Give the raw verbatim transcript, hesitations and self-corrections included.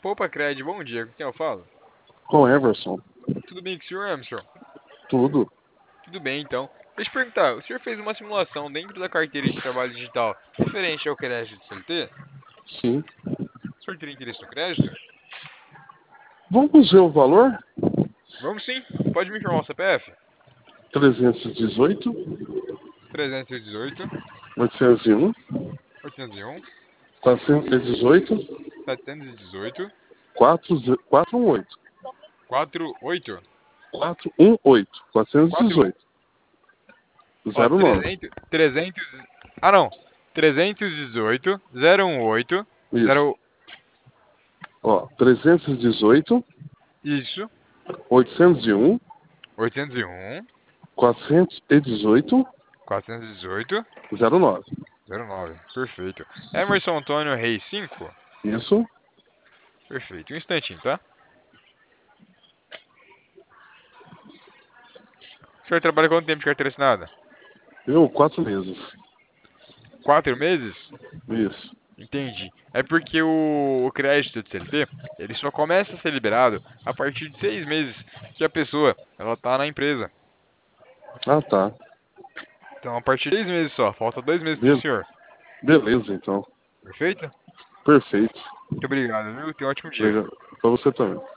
Poupa Cred, bom dia, com quem eu falo? Com Everson. Tudo bem com o senhor, Emerson? Tudo. Tudo bem, então. Deixa eu perguntar, o senhor fez uma simulação dentro da carteira de trabalho digital referente ao crédito de C L T? Sim. O senhor teria interesse no crédito? Vamos ver o valor? Vamos sim. Pode me informar o C P F? trezentos e dezoito, trezentos e dezoito, oitocentos e um, oitocentos e um, quatrocentos e dezoito, setecentos e dezoito, quatrocentos e dezoito. quarenta e oito. quatrocentos e dezoito. quatrocentos e quatro, dezoito. ó, zero nove. trezentos, trezentos, ah não, trezentos e dezoito, zero um oito, Isso. zero, Ó, trezentos e dezoito, isso, oitocentos e um, oitocentos e um, quatrocentos e dezoito, quatrocentos e dezoito, zero nove. zero nove, perfeito. Emerson Antônio Reis cinco. Isso. Perfeito. Um instantinho, tá? O senhor trabalha quanto tempo de carteira assinada? Eu, quatro meses. Quatro meses? Isso. Entendi. É porque o, o crédito de C L T, ele só começa a ser liberado a partir de seis meses que a pessoa, ela tá na empresa. Ah, tá. Então, a partir de seis meses só. Falta dois meses pro Be- senhor. beleza, então. Perfeito? Perfeito. Muito obrigado, viu? Tenha um ótimo dia. Obrigado. Pra você também.